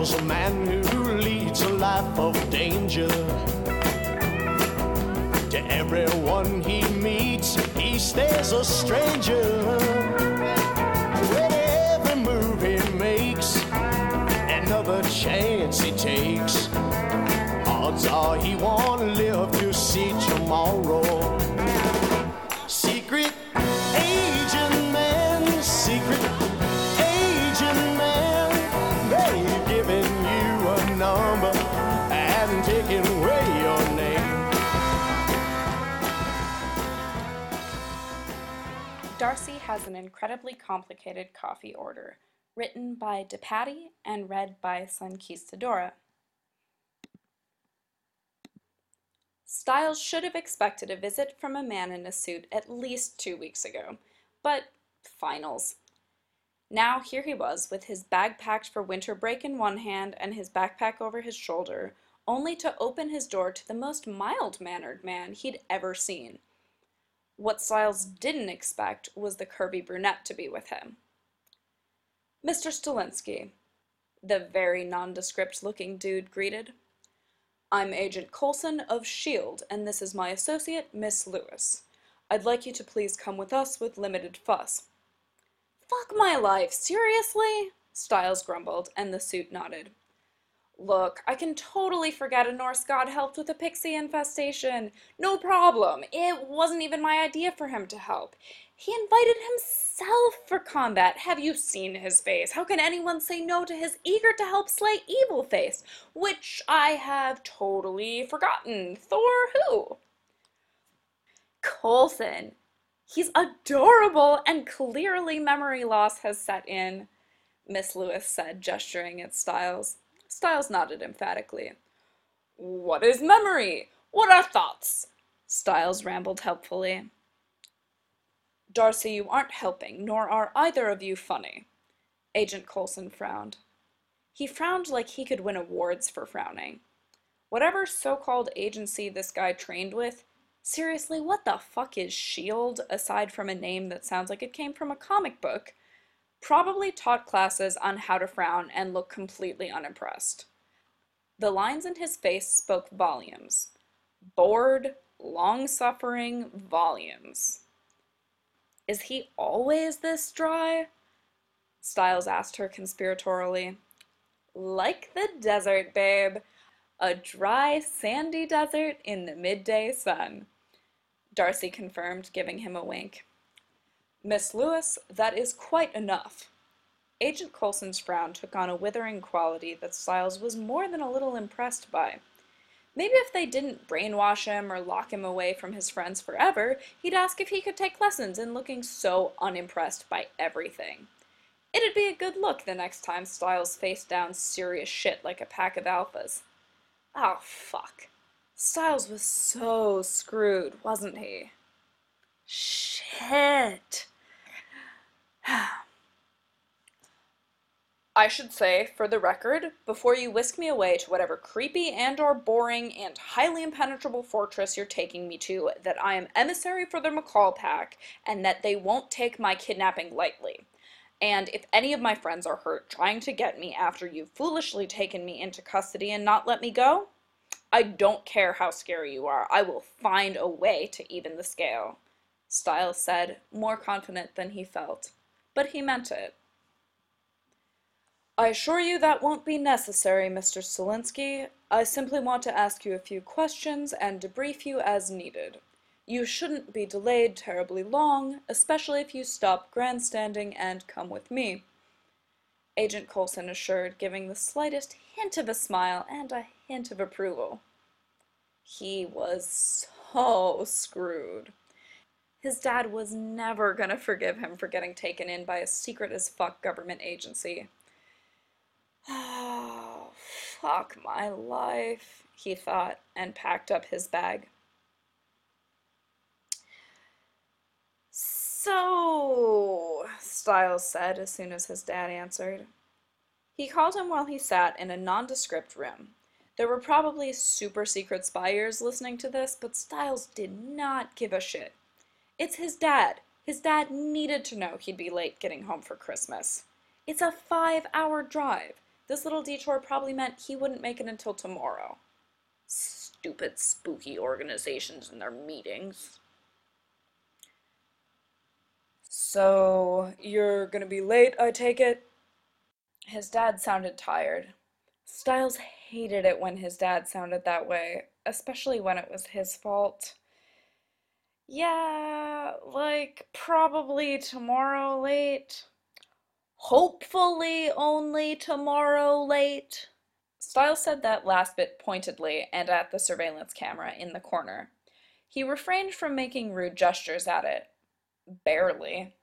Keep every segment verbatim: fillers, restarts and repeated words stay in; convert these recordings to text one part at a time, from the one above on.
Styles, a man who leads a life of danger. To everyone he meets, he stays a stranger. With every move he makes, another chance he takes, odds are he won't live to see tomorrow. Secret agent man, secret agent man, they've given you a number and taken away your name. Darcy has an incredibly complicated coffee order, written by DePatty and read by Sunquistadora. Styles should have expected a visit from a man in a suit at least two weeks ago, but finals. Now here he was, with his bag packed for winter break in one hand and his backpack over his shoulder, only to open his door to the most mild-mannered man he'd ever seen. What Styles didn't expect was the curvy brunette to be with him. "Mister Stilinski," the very nondescript-looking dude greeted. "I'm Agent Coulson of S H I E L D, and this is my associate, Miss Lewis. I'd like you to please come with us with limited fuss." "Fuck my life, seriously?" Styles grumbled, and the suit nodded. "Look, I can totally forget a Norse god helped with a pixie infestation. No problem. It wasn't even my idea for him to help. He invited himself for combat. Have you seen his face? How can anyone say no to his eager to help slay evil face? Which I have totally forgotten. Thor who?" "Coulson. He's adorable, and clearly memory loss has set in," Miss Lewis said, gesturing at Styles. Styles nodded emphatically. "What is memory? What are thoughts?" Styles rambled helpfully. "Darcy, you aren't helping, nor are either of you funny." Agent Coulson frowned. He frowned like he could win awards for frowning. Whatever so-called agency this guy trained with, seriously, what the fuck is S H I E L D, aside from a name that sounds like it came from a comic book, probably taught classes on how to frown and look completely unimpressed. The lines in his face spoke volumes. Bored, long-suffering volumes. "Is he always this dry?" Styles asked her conspiratorially. "Like the desert, babe. A dry, sandy desert in the midday sun," Darcy confirmed, giving him a wink. "Miss Lewis, that is quite enough." Agent Coulson's frown took on a withering quality that Styles was more than a little impressed by. Maybe if they didn't brainwash him or lock him away from his friends forever, he'd ask if he could take lessons in looking so unimpressed by everything. It'd be a good look the next time Styles faced down serious shit like a pack of alphas. Oh, fuck. Styles was so screwed, wasn't he? Shit. "I should say, for the record, before you whisk me away to whatever creepy and or boring and highly impenetrable fortress you're taking me to, that I am emissary for the McCall Pack, and that they won't take my kidnapping lightly. And if any of my friends are hurt trying to get me after you've foolishly taken me into custody and not let me go, I don't care how scary you are, I will find a way to even the scale," Styles said, more confident than he felt. But he meant it. "I assure you that won't be necessary, Mister Stilinski. I simply want to ask you a few questions and debrief you as needed. You shouldn't be delayed terribly long, especially if you stop grandstanding and come with me," Agent Coulson assured, giving the slightest hint of a smile and a hint of approval. He was so screwed. His dad was never gonna forgive him for getting taken in by a secret-as-fuck government agency. "Oh, fuck my life," he thought, and packed up his bag. "So," Styles said as soon as his dad answered. He called him while he sat in a nondescript room. There were probably super-secret spy ears listening to this, but Styles did not give a shit. It's his dad. His dad needed to know he'd be late getting home for Christmas. It's a five-hour drive. This little detour probably meant he wouldn't make it until tomorrow. Stupid, spooky organizations and their meetings. So, you're gonna be late, I take it? His dad sounded tired. Styles hated it when his dad sounded that way, especially when it was his fault. Yeah, like, probably tomorrow late. Hopefully only tomorrow late. Styles said that last bit pointedly and at the surveillance camera in the corner. He refrained from making rude gestures at it. Barely.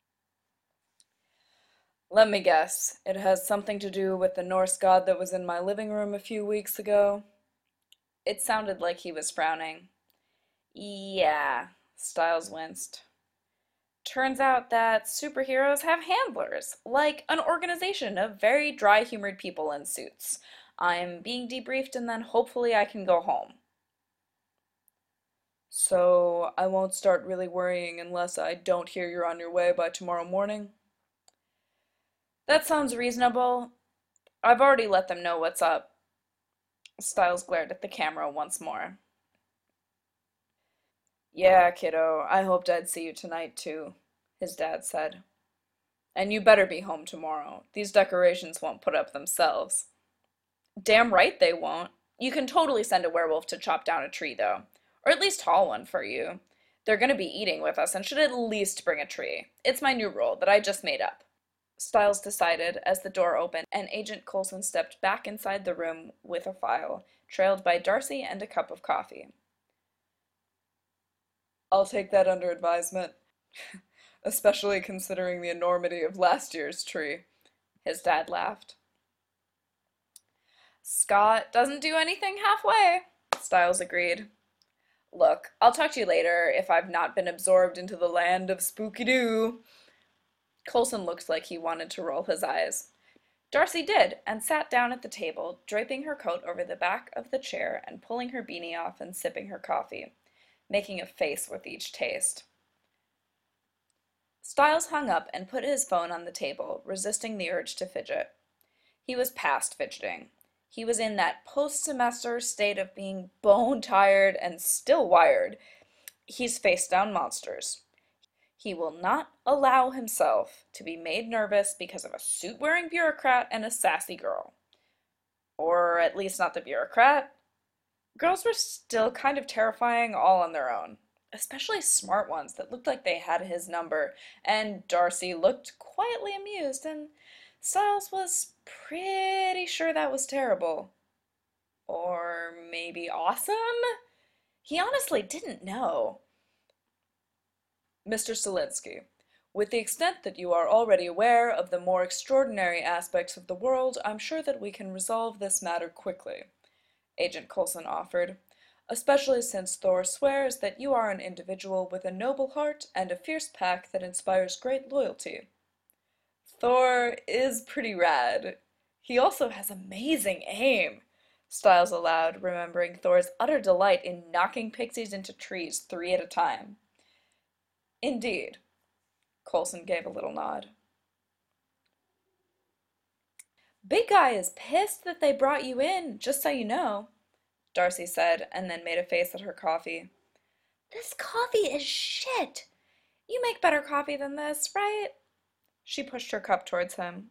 Let me guess. It has something to do with the Norse god that was in my living room a few weeks ago? It sounded like he was frowning. Yeah, Styles winced. Turns out that superheroes have handlers, like an organization of very dry-humored people in suits. I'm being debriefed and then hopefully I can go home. So I won't start really worrying unless I don't hear you're on your way by tomorrow morning? That sounds reasonable. I've already let them know what's up. Styles glared at the camera once more. Yeah, kiddo, I hoped I'd see you tonight too, his dad said. And you better be home tomorrow. These decorations won't put up themselves. Damn right they won't. You can totally send a werewolf to chop down a tree, though. Or at least haul one for you. They're gonna be eating with us and should at least bring a tree. It's my new rule that I just made up. Styles decided as the door opened and Agent Coulson stepped back inside the room with a file, trailed by Darcy and a cup of coffee. I'll take that under advisement, especially considering the enormity of last year's tree, his dad laughed. Scott doesn't do anything halfway, Styles agreed. Look, I'll talk to you later if I've not been absorbed into the land of Spooky-Doo. Coulson looked like he wanted to roll his eyes. Darcy did, and sat down at the table, draping her coat over the back of the chair and pulling her beanie off and sipping her coffee, making a face with each taste. Styles hung up and put his phone on the table, resisting the urge to fidget. He was past fidgeting. He was in that post-semester state of being bone-tired and still wired. He's faced down monsters. He will not allow himself to be made nervous because of a suit-wearing bureaucrat and a sassy girl. Or at least not the bureaucrat. Girls were still kind of terrifying all on their own, especially smart ones that looked like they had his number, and Darcy looked quietly amused, and Styles was pretty sure that was terrible. Or maybe awesome? He honestly didn't know. Mister Stilinski, with the extent that you are already aware of the more extraordinary aspects of the world, I'm sure that we can resolve this matter quickly, Agent Coulson offered, especially since Thor swears that you are an individual with a noble heart and a fierce pack that inspires great loyalty. Thor is pretty rad. He also has amazing aim, Styles allowed, remembering Thor's utter delight in knocking pixies into trees three at a time. Indeed, Coulson gave a little nod. Big Guy is pissed that they brought you in, just so you know, Darcy said, and then made a face at her coffee. This coffee is shit. You make better coffee than this, right? She pushed her cup towards him.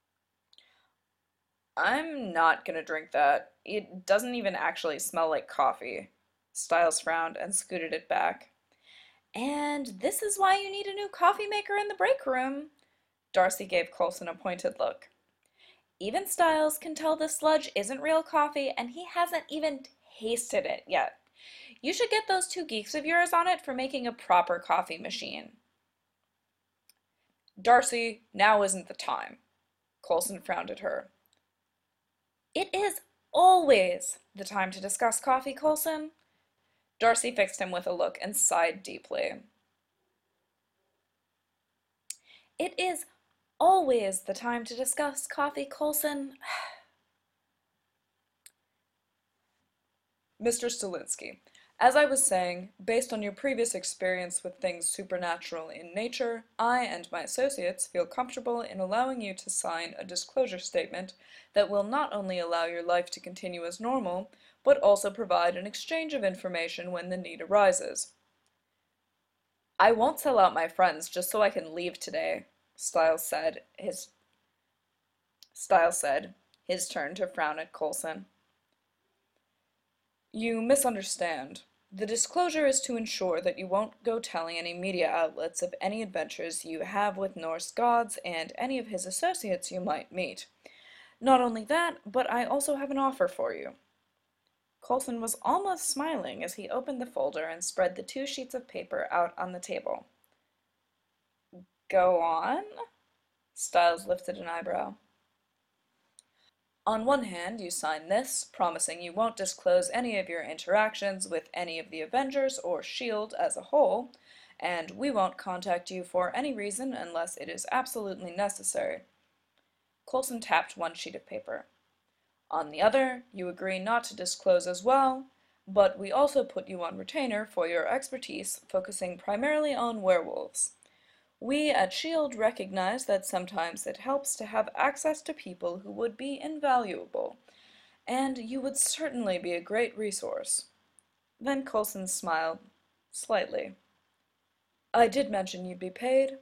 I'm not gonna drink that. It doesn't even actually smell like coffee. Styles frowned and scooted it back. And this is why you need a new coffee maker in the break room. Darcy gave Coulson a pointed look. Even Styles can tell this sludge isn't real coffee, and he hasn't even tasted it yet. You should get those two geeks of yours on it for making a proper coffee machine. Darcy, now isn't the time. Coulson frowned at her. It is always the time to discuss coffee, Coulson. Darcy fixed him with a look and sighed deeply. It is always the time to discuss coffee, Coulson. Mister Stilinski, As I was saying, based on your previous experience with things supernatural in nature, I and my associates feel comfortable in allowing you to sign a disclosure statement that will not only allow your life to continue as normal, but also provide an exchange of information when the need arises. I won't sell out my friends just so I can leave today, Styles said, his Styles said, his turn to frown at Coulson. You misunderstand. The disclosure is to ensure that you won't go telling any media outlets of any adventures you have with Norse gods and any of his associates you might meet. Not only that, but I also have an offer for you. Coulson was almost smiling as he opened the folder and spread the two sheets of paper out on the table. Go on? Styles lifted an eyebrow. On one hand, you sign this, promising you won't disclose any of your interactions with any of the Avengers or S H I E L D as a whole, and we won't contact you for any reason unless it is absolutely necessary. Coulson tapped one sheet of paper. On the other, you agree not to disclose as well, but we also put you on retainer for your expertise focusing primarily on werewolves. We at S H I E L D recognize that sometimes it helps to have access to people who would be invaluable, and you would certainly be a great resource. Then Coulson smiled, slightly. I did mention you'd be paid.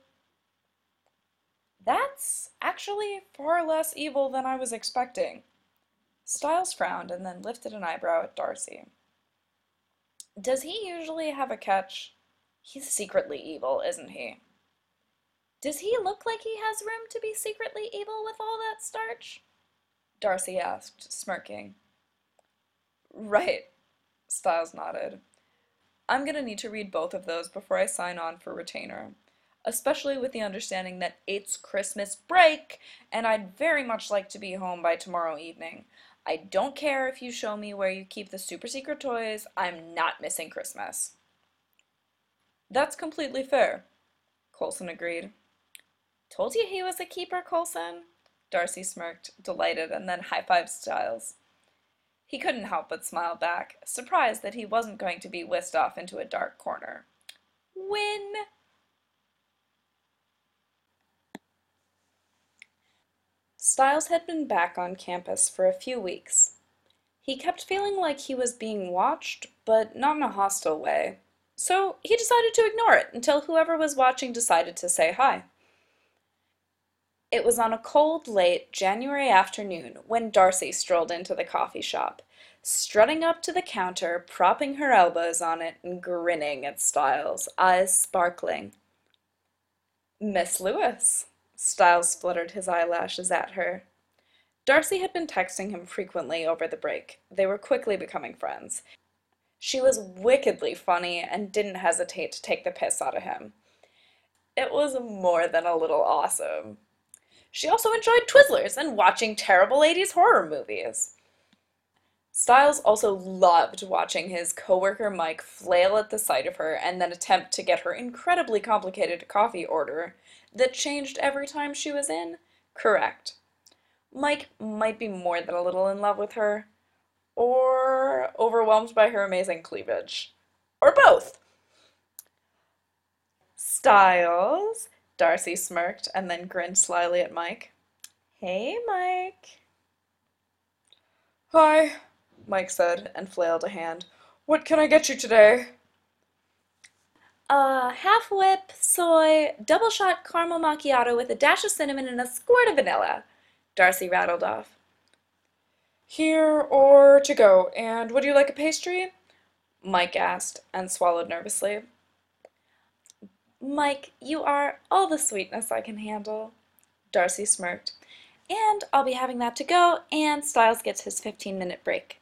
That's actually far less evil than I was expecting. Styles frowned and then lifted an eyebrow at Darcy. Does he usually have a catch? He's secretly evil, isn't he? Does he look like he has room to be secretly evil with all that starch? Darcy asked, smirking. Right, Styles nodded. I'm gonna need to read both of those before I sign on for retainer, especially with the understanding that it's Christmas break, and I'd very much like to be home by tomorrow evening. I don't care if you show me where you keep the super secret toys, I'm not missing Christmas. That's completely fair, Coulson agreed. Told you he was a keeper, Coulson? Darcy smirked, delighted, and then high-fived Styles. He couldn't help but smile back, surprised that he wasn't going to be whisked off into a dark corner. Win! Styles had been back on campus for a few weeks. He kept feeling like he was being watched, but not in a hostile way, so he decided to ignore it until whoever was watching decided to say hi. It was on a cold, late January afternoon when Darcy strolled into the coffee shop, strutting up to the counter, propping her elbows on it, and grinning at Styles, eyes sparkling. Miss Lewis, Styles fluttered his eyelashes at her. Darcy had been texting him frequently over the break. They were quickly becoming friends. She was wickedly funny and didn't hesitate to take the piss out of him. It was more than a little awesome. She also enjoyed Twizzlers and watching terrible eighties horror movies. Styles also loved watching his coworker Mike flail at the sight of her and then attempt to get her incredibly complicated coffee order that changed every time she was in correct. Mike might be more than a little in love with her, or overwhelmed by her amazing cleavage, or both. Styles, Darcy smirked and then grinned slyly at Mike. Hey, Mike. Hi, Mike said and flailed a hand. What can I get you today? A half whip, soy, double shot caramel macchiato with a dash of cinnamon and a squirt of vanilla, Darcy rattled off. Here or to go, and would you like a pastry? Mike asked and swallowed nervously. Mike, you are all the sweetness I can handle, Darcy smirked. And I'll be having that to go, and Styles gets his fifteen-minute break.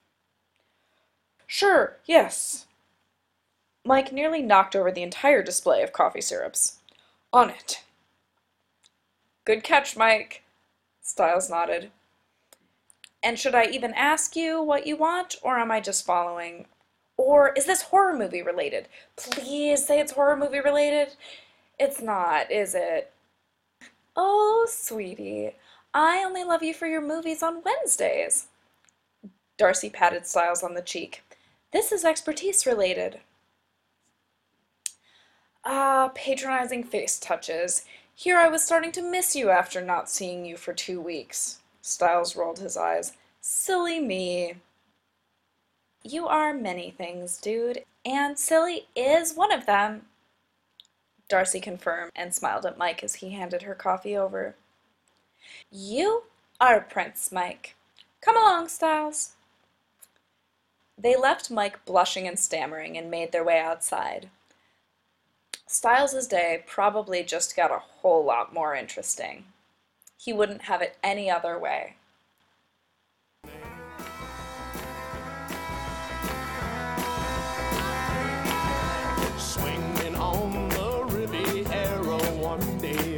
Sure, yes. Mike nearly knocked over the entire display of coffee syrups. On it. Good catch, Mike, Styles nodded. And should I even ask you what you want, or am I just following? Or is this horror movie related? Please say it's horror movie related. It's not, is it? Oh, sweetie, I only love you for your movies on Wednesdays. Darcy patted Styles on the cheek. This is expertise related. Ah, patronizing face touches. Here I was starting to miss you after not seeing you for two weeks. Styles rolled his eyes. Silly me. You are many things, dude, and silly is one of them, Darcy confirmed and smiled at Mike as he handed her coffee over. You are a prince, Mike. Come along, Styles. They left Mike blushing and stammering and made their way outside. Styles's day probably just got a whole lot more interesting. He wouldn't have it any other way. Swinging on the Riviera one day,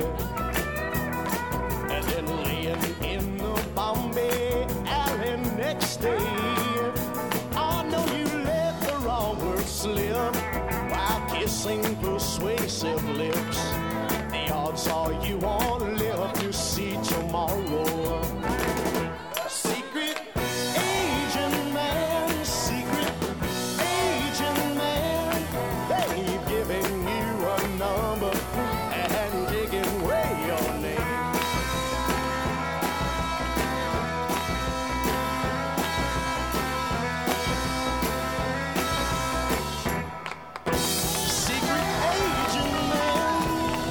and then laying in the Bombay Alley next day. I know you let the wrong word slip while kissing persuasive lips. The odds are you won't live to see tomorrow. Secret agent man, secret agent man, they've given you a number and taken away your name. Secret agent man.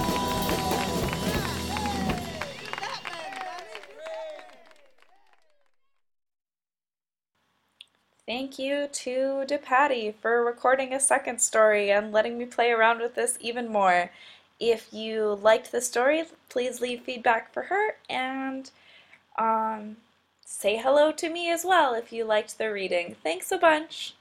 Thank you to DePatty for recording a second story and letting me play around with this even more. If you liked the story, please leave feedback for her and um, say hello to me as well if you liked the reading. Thanks a bunch!